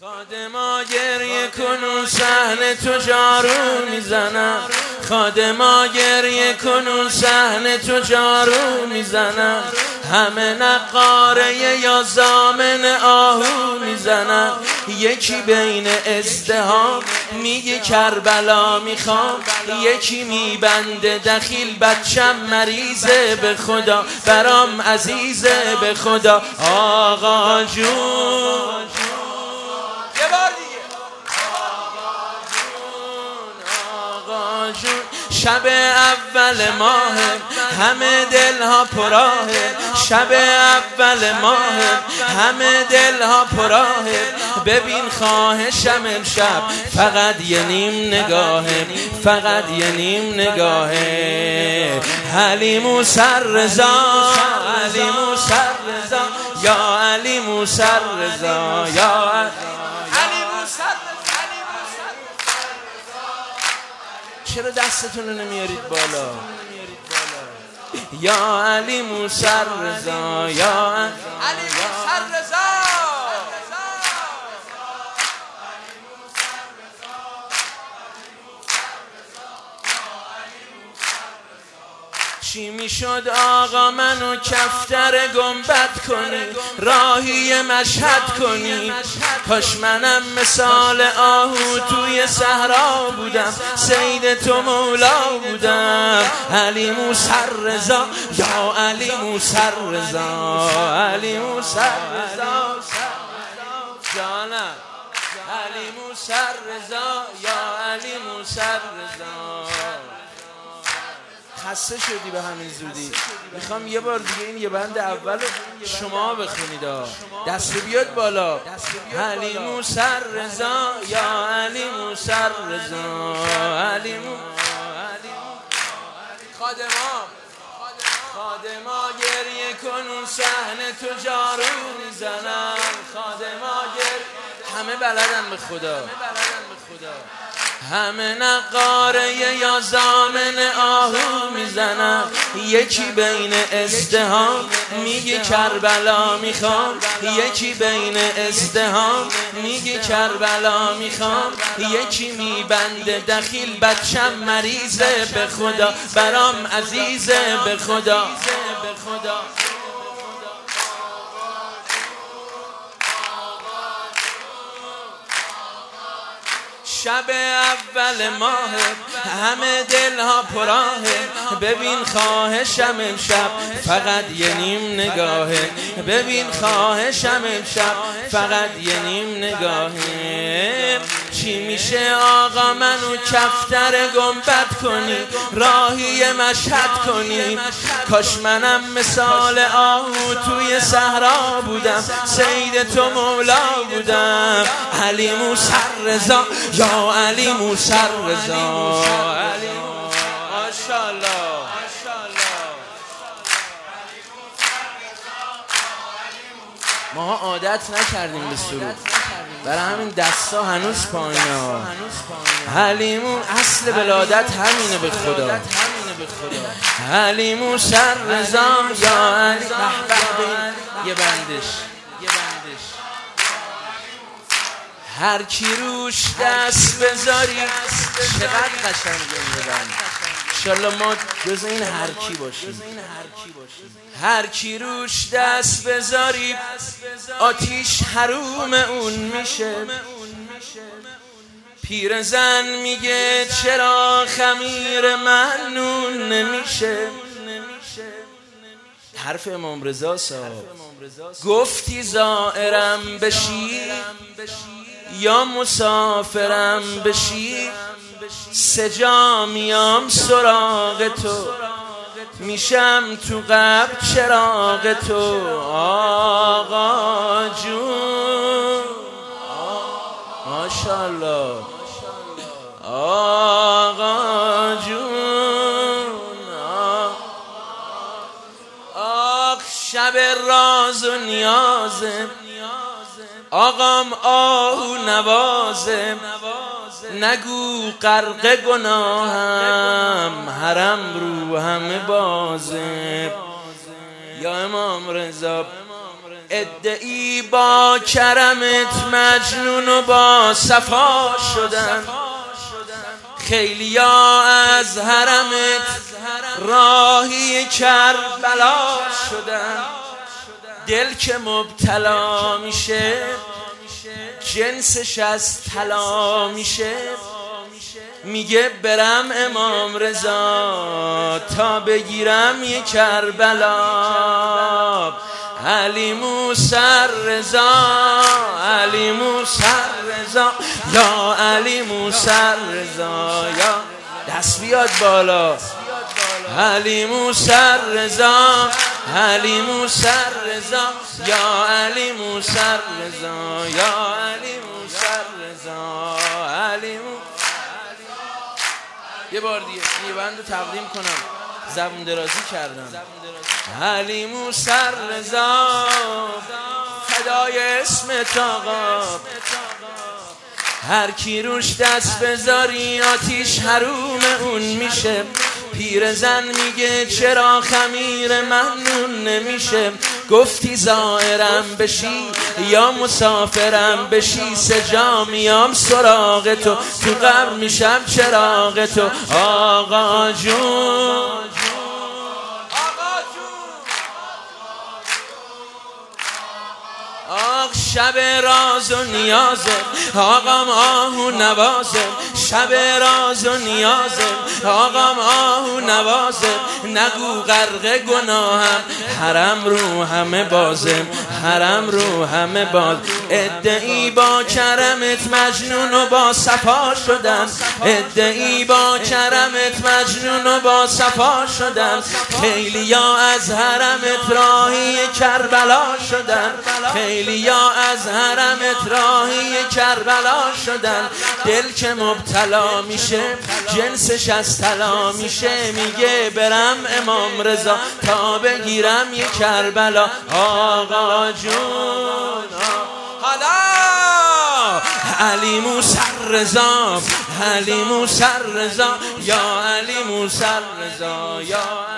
خادما گریه کن صحنه تو جارو میزنم، خادما گریه کن صحنه تو جارو میزنم، همه نقاره یا زامن آهو میزنن، یکی بین ازدحام میگه کربلا میخوام، یکی میبنده دخیل بچم مریضه به خدا، برام عزیزه به خدا. آقا جون یه بار دیگه، آقا جون شب اول ماه همه دلها پراهه، شب اول ماه همه دلها پراهه، ببین خواهشم امشب فقط یه نیم نگاهه، فقط یه نیم نگاهه. علی موسی رضا، علی موسی رضا، یا علی موسی رضا، یا علی موسی رضا. چرا دستتون رو نمیارید بالا؟ یا علی موسی رضا، یا علی موسی رضا. چی میشد آقا منو کفتر گنبد کنی، راهی مشهد کنی، کاش منم مثال آهو توی صحرا بودم، صید تو مولا بودم. علی موسی رضا، یا علی موسی رضا، علی موسی رضا جانم، علی موسی رضا، یا علی موسی رضا. خسته شدی به همین زودی؟ میخوام یه بار دیگه این یه بند اول شما بخونید. دست بیاد بالا. علی موسی رضا، یا علی موسی رضا، علی خادما گریه کن صحنه تو جارو میزنم، خادما گریه، همه بلدن به خدا، همه نقاره یا زامن آهو میزنم، یکی بین ازدحام میگه کربلا میخوام، یکی بین ازدحام میگه کربلا میخوام، یکی میبنده دخیل بچم مریضه به خدا، برام عزیزه به خدا. شب اول ماه همه دلها پراهه، ببین خواهشم امشب فقط یه نیم نگاهه، ببین خواهشم امشب فقط یه نیم نگاهه. چی میشه آقا منو کفتر گنبد کنی، راهی مشهد کنی، کاش منم مثال آهو توی صحرا بودم، صید تو مولا بودم. علی موسی رضا، یا علی موسی رضا، ماشاءالله. ما عادت نکردیم به سرود، برای همین دستا هنوز پایینه. علی اصل ولادت همینه به خدا. علی موسی رضا، یا علی یه بندش، هر کی روش دست بذاری چقدر قشنگه میدن. انشالله ما جز این هر کی باشیم. هر کی روش دست بذاری آتیش حروم اون میشه. پیرزن میگه چرا خمیر من نون نمیشه. حرف امام رضا صاحب، گفتی زائرم بشی یا مسافرم بشی، سجا میام سراغ تو، میشم تو قبر چراغ تو. آقا جون ماشاءالله، آقا جون، آق شب راز و نیازم، آقام آهو نوازم، نگو غرق گناهم، حرم رو همه بازم. یا امام رضا ادعی با کرمت مجنون و با صفا شدن، خیلیا از حرمت راهی کربلا شدن. دل که مبتلا میشه جنسش از طلا میشه، میگه برم امام رضا تا بگیرم یه کربلا. علی موسی رضا، علی موسی رضا، یا علی موسی رضا، یا دست بیاد بالا. علی موسی رضا، علی موسی رضا، یا علی موسی رضا، یا علی موسی رضا، علی موسی. یه بار دیگه یه بند رو تقدیم کنم، زبون درازی کردم. علی موسی رضا، فدای اسمت آقا، هر کی روش دست بذاری آتیش حروم اون میشه. پیرزن میگه چرا خمیر ممنون نمیشه، گفتی زائرم بشی یا مسافرم بشی، سجا میام سراغ تو قبر میشم چراغ تو. آقا جون آق شب راز و نیازه، آقام آهو نوازه، شب راز و نیازه، آقام آهو نوازه. نگو غرق گناهم، حرم رو همه بازه، حرم رو همه باز. ادعی با کرمت مجنون و با صفا شدن، ادعی با کرمت مجنون و با صفا شدن. خیلیا از حرمت راهی کربلا شدن، خیلیا از حرمت راهی کربلا شدن. دل که مبتلا میشه جنسش از طلا میشه، میگه برم امام رضا تا بگیرم یه کربلا. آقا جون حالا علی موسی رضا، علی موسی رضا، یا علی موسی رضا، یا